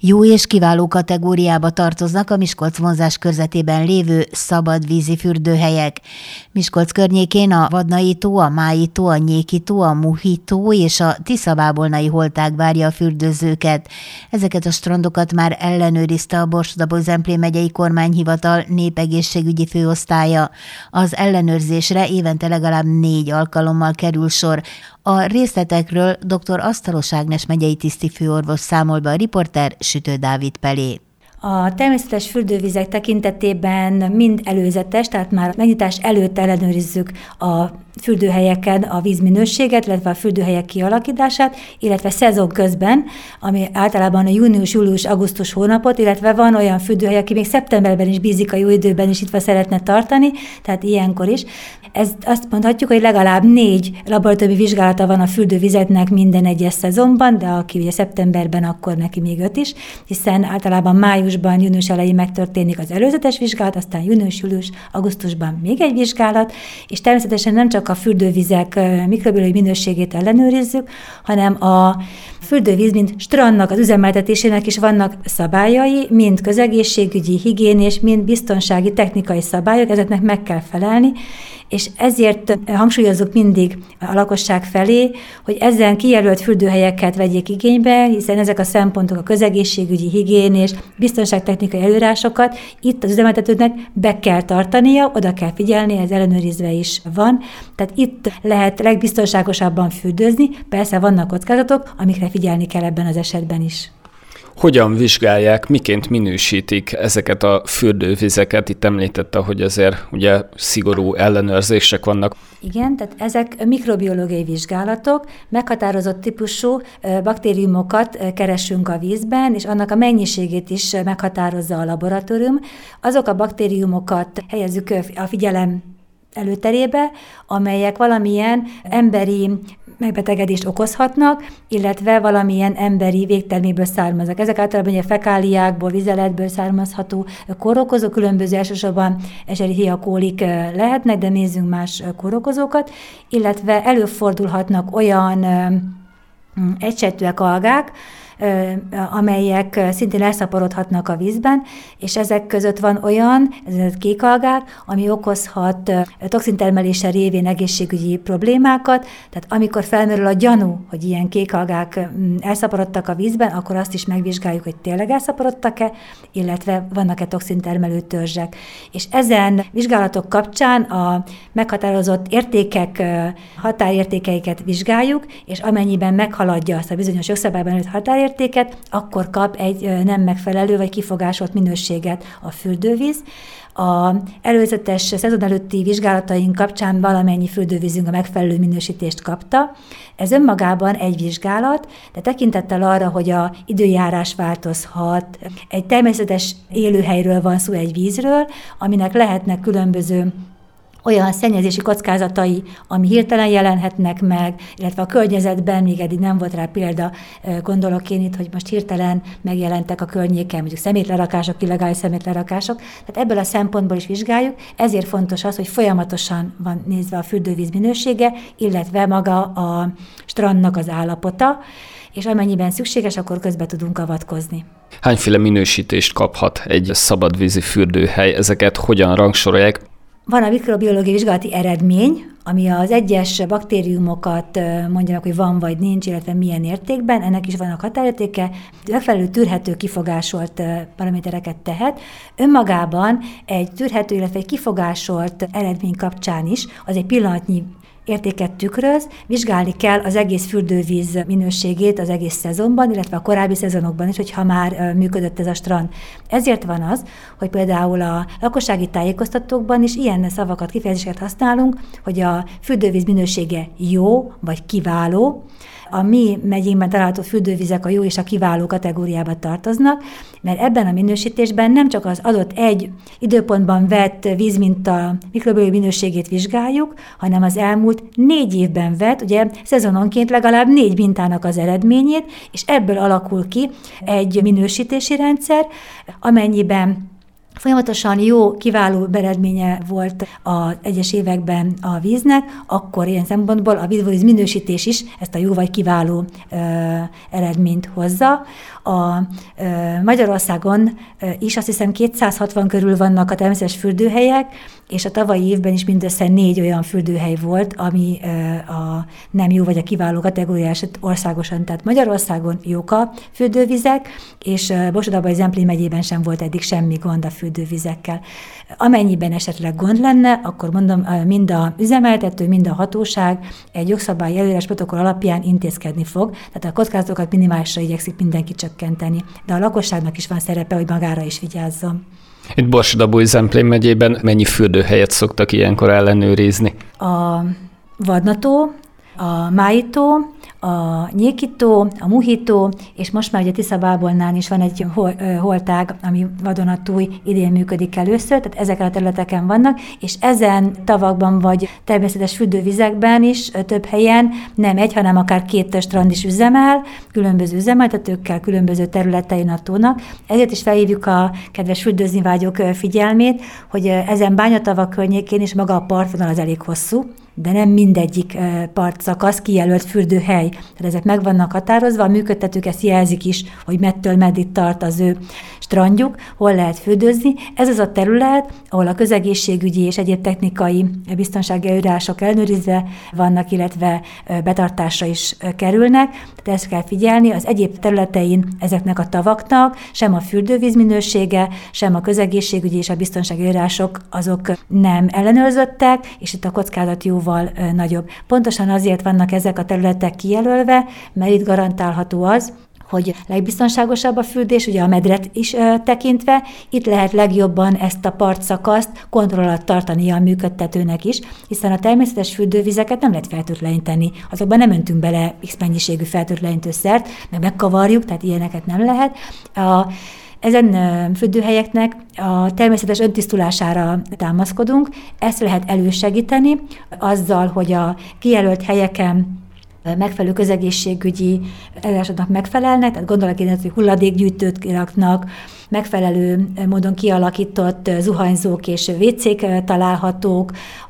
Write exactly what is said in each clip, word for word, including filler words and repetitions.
Jó és kiváló kategóriába tartoznak a Miskolc vonzás körzetében lévő szabadvízi fürdőhelyek. Miskolc környékén a Vadnai tó, a Mályi tó, a Nyéki tó, a Muhi tó és a Tiszabábolnai holtág várja a fürdőzőket. Ezeket a strandokat már ellenőrizte a Borsod-Abaúj-Zemplén megyei kormányhivatal népegészségügyi főosztálya. Az ellenőrzésre évente legalább négy alkalommal kerül sor. A részletekről dr. Asztalos Ágnes megyei tisztifőorvos számol be a riporter Sütő Dávid Pelé. A természetes fürdővizek tekintetében mind előzetes, tehát már megnyitás előtt ellenőrizzük a fürdőhelyeken a vízminőséget, illetve a fürdőhelyek kialakítását, illetve szezon közben, ami általában a június, július, augusztus hónapot, illetve van olyan fürdőhely, aki még szeptemberben is bízik a jó időben is itt szeretne tartani, tehát ilyenkor is. Ez azt mondhatjuk, hogy legalább négy laboratóriumi vizsgálata van a fürdővizetnek minden egyes szezonban, de aki ugye szeptemberben, akkor neki még öt is, hiszen általában májusban, június elején megtörténik az előzetes vizsgálat, aztán június, július, augusztusban még egy vizsgálat, és természetesen nem csak a fürdővizek mikrobiológiai minőségét ellenőrizzük, hanem a fürdővíz, mint strandnak az üzemeltetésének is vannak szabályai, mind közegészségügyi, higiénés, mind biztonsági, technikai szabályok, ezeknek meg kell felelni, és ezért hangsúlyozzuk mindig a lakosság felé, hogy ezen kijelölt fürdőhelyeket vegyék igénybe, hiszen ezek a szempontok, a közegészségügyi, higiénés, biztonságtechnikai előírásokat itt az üzemeltetőknek be kell tartania, oda kell figyelni, ez ellenőrizve is van. Tehát itt lehet legbiztonságosabban fürdőzni, persze vannak kockázatok, amikre figyelni kell ebben az esetben is. Hogyan vizsgálják, miként minősítik ezeket a fürdővizeket? Itt említette, hogy azért ugye szigorú ellenőrzések vannak. Igen, tehát ezek mikrobiológiai vizsgálatok, meghatározott típusú baktériumokat keresünk a vízben, és annak a mennyiségét is meghatározza a laboratórium. Azok a baktériumokat helyezzük a figyelem előterébe, amelyek valamilyen emberi megbetegedést okozhatnak, illetve valamilyen emberi végterméből származnak. Ezek általában a fekáliákból, vizeletből származható kórokozó, különböző elsősorban Escherichia coli lehetnek, de nézzünk más kórokozókat, illetve előfordulhatnak olyan egysejtűek, algák, amelyek szintén elszaporodhatnak a vízben, és ezek között van olyan, ez kék algák, ami okozhat toxintermelése révén egészségügyi problémákat, tehát amikor felmerül a gyanú, hogy ilyen kék algák elszaporodtak a vízben, akkor azt is megvizsgáljuk, hogy tényleg elszaporodtak-e, illetve vannak-e toxintermelő törzsek. És ezen vizsgálatok kapcsán a meghatározott értékek, határértékeiket vizsgáljuk, és amennyiben meghaladja azt a bizonyos jogszabályban előtt határértéket, értéket, akkor kap egy nem megfelelő vagy kifogásolt minőséget a fürdővíz. A előzetes szezon előtti vizsgálataink kapcsán valamennyi fürdővízünk a megfelelő minősítést kapta. Ez önmagában egy vizsgálat, de tekintettel arra, hogy a időjárás változhat, egy természetes élőhelyről van szó, egy vízről, aminek lehetnek különböző olyan szennyezési kockázatai, ami hirtelen jelenhetnek meg, illetve a környezetben, még eddig nem volt rá példa, gondolok én itt, hogy most hirtelen megjelentek a környéken, mondjuk szemétlerakások, illegális szemétlerakások. Tehát ebből a szempontból is vizsgáljuk, ezért fontos az, hogy folyamatosan van nézve a fürdővíz minősége, illetve maga a strandnak az állapota, és amennyiben szükséges, akkor közbe tudunk avatkozni. Hányféle minősítést kaphat egy szabadvízi fürdőhely? Ezeket hogyan rangsorolják? Van a mikrobiológiai vizsgálati eredmény, ami az egyes baktériumokat mondja meg, hogy van vagy nincs, illetve milyen értékben, ennek is vannak határértéke, megfelelő tűrhető, kifogásolt paramétereket tehet. Önmagában egy tűrhető, illetve egy kifogásolt eredmény kapcsán is az egy pillanatnyi értéket tükröz, vizsgálni kell az egész fürdővíz minőségét az egész szezonban, illetve a korábbi szezonokban is, hogyha már működött ez a strand. Ezért van az, hogy például a lakossági tájékoztatókban is ilyen szavakat, kifejezéseket használunk, hogy a fürdővíz minősége jó vagy kiváló. A mi megyénkben található fürdővizek a jó és a kiváló kategóriába tartoznak, mert ebben a minősítésben nem csak az adott egy időpontban vett vízminta mikrobiológiai minőségét vizsgáljuk, hanem az elmúlt négy évben vett, ugye szezononként legalább négy mintának az eredményét, és ebből alakul ki egy minősítési rendszer, amennyiben folyamatosan jó, kiváló eredménye volt az egyes években a víznek, akkor ilyen szempontból a vízvíz minősítés is ezt a jó vagy kiváló ö, eredményt hozza. A ö, Magyarországon ö, is azt hiszem kétszázhatvan körül vannak a természetes fürdőhelyek, és a tavalyi évben is mindössze négy olyan fürdőhely volt, ami ö, a nem jó vagy a kiváló kategóriás országosan, tehát Magyarországon jók a fürdővizek, és Borsod-Abaúj-Zemplén megyében sem volt eddig semmi gond a fürdővizekkel. Amennyiben esetleg gond lenne, akkor mondom, mind a üzemeltető, mind a hatóság egy jogszabályi előírás protokoll alapján intézkedni fog, tehát a kockázatokat minimálisra igyekszik mindenki csökkenteni. De a lakosságnak is van szerepe, hogy magára is vigyázzon. Itt Borsod-Abaúj-Zemplén megyében mennyi fürdőhelyet szoktak ilyenkor ellenőrizni? A Vadnató, a Májitó, a Nyékitó, a Muhitó, és most már ugye Tisza-Bábolnán is van egy hol, holtág, ami vadonatúj idén működik először, tehát ezeken a területeken vannak, és ezen tavakban vagy természetes fürdővizekben is több helyen nem egy, hanem akár két strand is üzemel, különböző üzemeltetőkkel, különböző területein a tónak. Ezért is felhívjuk a kedves fürdőzni vágyók figyelmét, hogy ezen bányatavak környékén is maga a partvonal az elég hosszú, de nem mindegyik partszakasz kijelölt fürdőhely. Tehát ezek meg vannak határozva, a működtetők ezt jelzik is, hogy mettől meddig tart az ő strandjuk, hol lehet fürdőzni. Ez az a terület, ahol a közegészségügyi és egyéb technikai biztonsági előírások ellenőrizve vannak, illetve betartásra is kerülnek. Tehát ezt kell figyelni, az egyéb területein ezeknek a tavaknak sem a fürdővíz minősége, sem a közegészségügyi és a biztonsági előírások azok nem ellenőrzöttek, és itt a kockázat jóval nagyobb. Pontosan azért vannak ezek a területek kijelölve, mert itt garantálható az, hogy legbiztonságosabb a fürdés, ugye a medret is ö, tekintve, itt lehet legjobban ezt a partszakaszt kontroll alatt tartani a működtetőnek is, hiszen a természetes fürdővizeket nem lehet fertőtleníteni, azokban nem öntünk bele X mennyiségű fertőtlenítőszert, meg megkavarjuk, tehát ilyeneket nem lehet. A, Ezen fürdőhelyeknek a természetes öntisztulására támaszkodunk, ezt lehet elősegíteni azzal, hogy a kijelölt helyeken megfelelő közegészségügyi előírásoknak megfelelnek, tehát gondolok én, hogy hulladékgyűjtőt raknak, megfelelő módon kialakított zuhanyzók és vécék találhatók,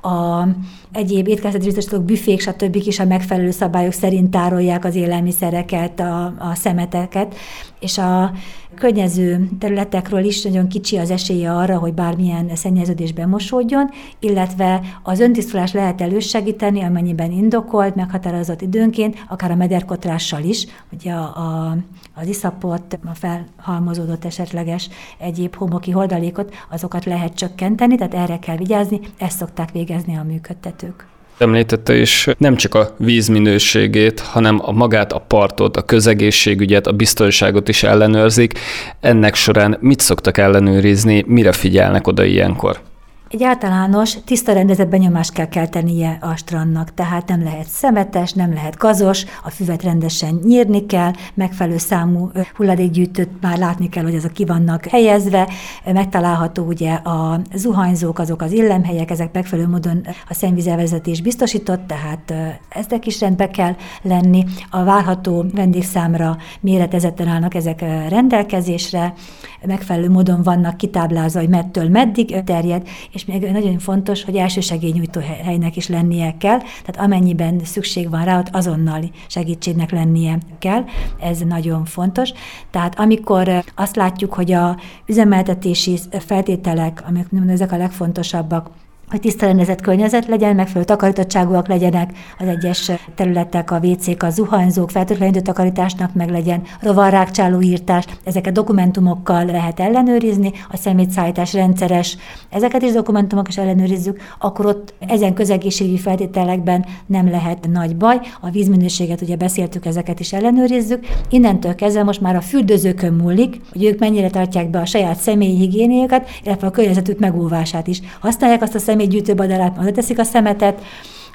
a egyéb étkeztető biztosítók, büfék, stb. Is a megfelelő szabályok szerint tárolják az élelmiszereket, a, a szemeteket, és a környező területekről is nagyon kicsi az esélye arra, hogy bármilyen szennyeződés bemosódjon, illetve az öntisztulás lehet elősegíteni, amennyiben indokolt, meghatározott időnként, akár a mederkotrással is, hogy a, a, az iszapot, a felhalmozódott esetleges egyéb homoki hordalékot, azokat lehet csökkenteni, tehát erre kell vigyázni, ezt szokták végezni a működtetők. Említette is nem csak a víz minőségét, hanem a magát, a partot, a közegészségügyet, a biztonságot is ellenőrzik. Ennek során mit szoktak ellenőrizni, mire figyelnek oda ilyenkor? Egy általános, tiszta rendezett benyomást kell keltenie a strandnak, tehát nem lehet szemetes, nem lehet gazos, a füvet rendesen nyírni kell, megfelelő számú hulladékgyűjtőt már látni kell, hogy azok ki vannak helyezve, megtalálható ugye a zuhanyzók, azok az illemhelyek, ezek megfelelő módon a szennyvízelvezetés biztosított, tehát ezek is rendbe kell lenni. A várható vendégszámra méretezetten állnak ezek rendelkezésre, megfelelő módon vannak kitáblázva, hogy mettől meddig terjed, és még nagyon fontos, hogy elsősegélynyújtó helynek is lennie kell, tehát amennyiben szükség van rá, ott azonnali segítségnek lennie kell, ez nagyon fontos. Tehát amikor azt látjuk, hogy a üzemeltetési feltételek, amik ezek a legfontosabbak, hogy tiszta rendezett környezet legyen, megfelelő takarítottságúak legyenek az egyes területek, a vécék, a zuhanyzók, fertőtlenítő takarításnak meg legyen, rovarrákcsáló írtás, ezeket dokumentumokkal lehet ellenőrizni, a szemétszállítás rendszeres, ezeket is dokumentumok is ellenőrizzük, akkor ott ezen közegészségügyi feltételekben nem lehet nagy baj. A vízminőséget ugye beszéltük, ezeket is ellenőrizzük. Innentől kezdve most már a fürdőzőkön múlik, hogy ők mennyire tartják be a saját személyi higiéniájukat, illetve a környezetük megóvását is. Használják azt a személygyűjtőbadarát, oda teszik a szemetet,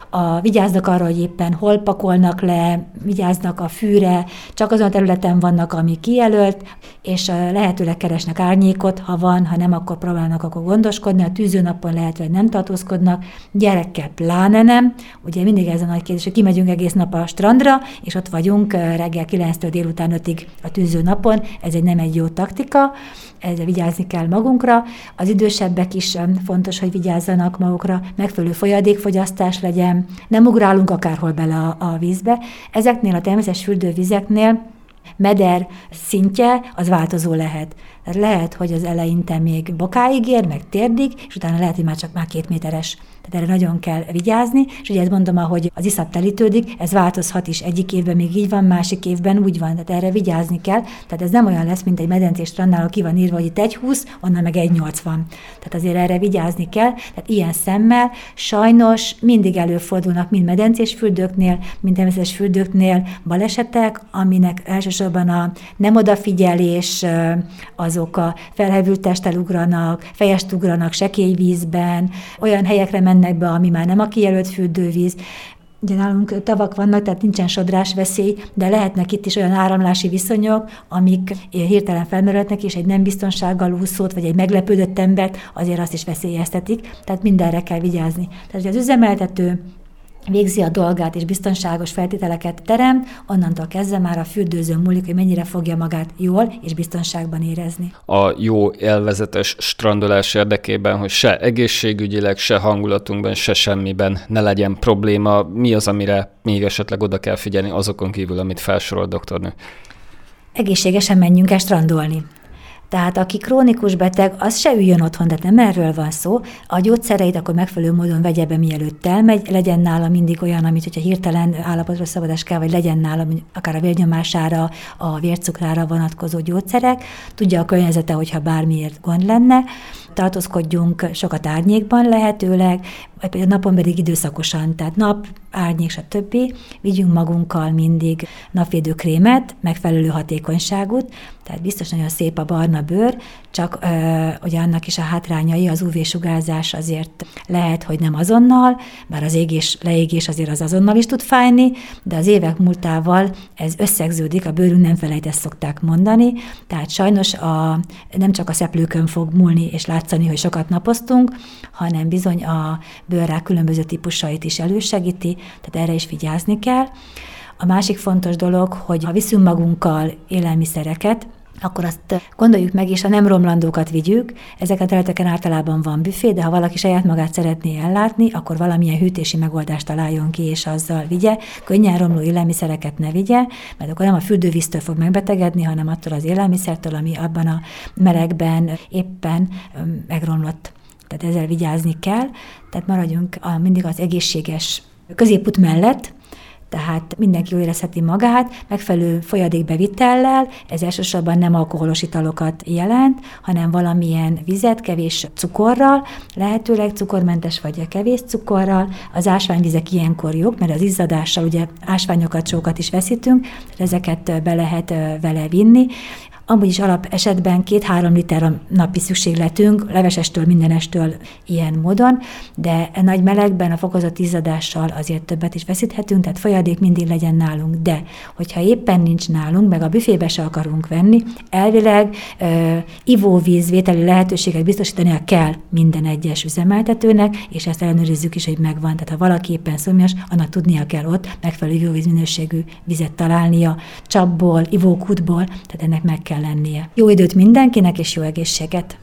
a, vigyáznak arra, hogy éppen hol pakolnak le, vigyáznak a fűre, csak azon a területen vannak, ami kijelölt, és lehetőleg keresnek árnyékot, ha van, ha nem, akkor próbálnak akkor gondoskodni, a tűzőnapon lehetve nem tartózkodnak, gyerekkel pláne nem. Ugye mindig ez a nagy kérdés, hogy kimegyünk egész nap a strandra, és ott vagyunk reggel kilenctől délután ötig a tűzőnapon, ez egy nem egy jó taktika, ezzel vigyázni kell magunkra. Az idősebbek is fontos, hogy vigyázzanak magukra, megfelelő folyadékfogyasztás legyen, nem ugrálunk akárhol bele a, a vízbe. Ezeknél a természetes fürdővizeknél meder szintje az változó lehet. Tehát lehet, hogy az eleinte még bokáig ér, meg térdig, és utána lehet, hogy már csak már két méteres. Tehát erre nagyon kell vigyázni, és ugye ezt mondom, ahogy az iszap telítődik, ez változhat is. Egyik évben még így van, másik évben úgy van, tehát erre vigyázni kell. Tehát ez nem olyan lesz, mint egy medencés strandnál, ahol ki van írva, hogy itt egy húsz, onnan meg egy nyolcvan. Tehát azért erre vigyázni kell. Tehát ilyen szemmel sajnos mindig előfordulnak mind medencés fürdőknél, mind természetes fürdőknél balesetek, aminek elsősorban a nem odafigyelés, azok a felhevült testtel ugranak, fejest ugranak sekély vízben, olyan helyekre mennek be, ami már nem a kijelölt fürdővíz. Ugye nálunk tavak vannak, tehát nincsen sodrásveszély, de lehetnek itt is olyan áramlási viszonyok, amik hirtelen felmerülhetnek, és egy nem biztonsággal úszót, vagy egy meglepődött embert azért azt is veszélyeztetik, tehát mindenre kell vigyázni. Tehát, hogy az üzemeltető végzi a dolgát és biztonságos feltételeket teremt, onnantól kezdve már a fürdőzőn múlik, hogy mennyire fogja magát jól és biztonságban érezni. A jó élvezetes strandolás érdekében, hogy se egészségügyileg, se hangulatunkban, se semmiben ne legyen probléma, mi az, amire még esetleg oda kell figyelni azokon kívül, amit felsorol doktornő? Egészségesen menjünk el strandolni. Tehát aki krónikus beteg, az se üljön otthon, de nem erről van szó. A gyógyszereit akkor megfelelő módon vegye be, mielőtt elmegy, legyen nála mindig olyan, amit, hogyha hirtelen állapotra szabadás kell, vagy legyen nála akár a vérnyomására, a vércukrára vonatkozó gyógyszerek. Tudja a környezete, hogyha bármiért gond lenne. Tartózkodjunk sokat árnyékban lehetőleg, vagy például napon pedig időszakosan, tehát nap, árnyék, stb. Vigyünk magunkkal mindig napvédőkrémet, megfelelő hatékonyságút, tehát biztos nagyon szép a barna bőr, csak ö, ugye annak is a hátrányai, az ú vé-sugárzás azért lehet, hogy nem azonnal, bár az égés, leégés azért az azonnal is tud fájni, de az évek múltával ez összegződik, a bőrünk nem felejt, ezt szokták mondani, tehát sajnos a, nem csak a szeplőkön fog múlni és látszani, hogy sokat napoztunk, hanem bizony a bőrrák különböző típusait is elősegíti, tehát erre is vigyázni kell. A másik fontos dolog, hogy ha viszünk magunkkal élelmiszereket, akkor azt gondoljuk meg, és a nem romlandókat vigyük. Ezeken a területeken általában van büfé, de ha valaki saját magát szeretné ellátni, akkor valamilyen hűtési megoldást találjon ki, és azzal vigye. Könnyen romló élelmiszereket ne vigye, mert akkor nem a fürdővíztől fog megbetegedni, hanem attól az élelmiszertől, ami abban a melegben éppen megromlott. Tehát ezzel vigyázni kell. Tehát maradjunk a, mindig az egészséges középút mellett, tehát mindenki jól érezheti magát, megfelelő folyadékbevitellel, ez elsősorban nem alkoholos italokat jelent, hanem valamilyen vizet, kevés cukorral, lehetőleg cukormentes vagy kevés cukorral. Az ásványvizek ilyenkor jók, mert az izzadással ugye ásványokat sokat is veszítünk, ezeket be lehet vele vinni. Amúgy is alap esetben két-három liter a napi szükségletünk, levesestől, mindenestől ilyen módon, de a nagy melegben a fokozott izzadással azért többet is veszíthetünk, tehát folyadék mindig legyen nálunk. De hogyha éppen nincs nálunk, meg a büfébe se akarunk venni, elvileg uh, ivóvíz vételi lehetőséget biztosítania kell minden egyes üzemeltetőnek, és ezt ellenőrizzük is, hogy megvan. Tehát ha valaki éppen szomjas, annak tudnia kell ott megfelelő ivóvíz minőségű vizet találnia, csapból, ivókútból, tehát ennek meg kell lennie. Jó időt mindenkinek, és jó egészséget!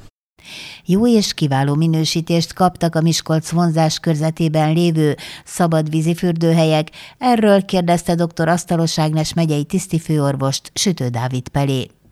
Jó és kiváló minősítést kaptak a Miskolc vonzás körzetében lévő szabadvízi fürdőhelyek. Erről kérdezte dr. Asztalos Ágnes megyei tisztifőorvost, Sütő Dávid Pelé.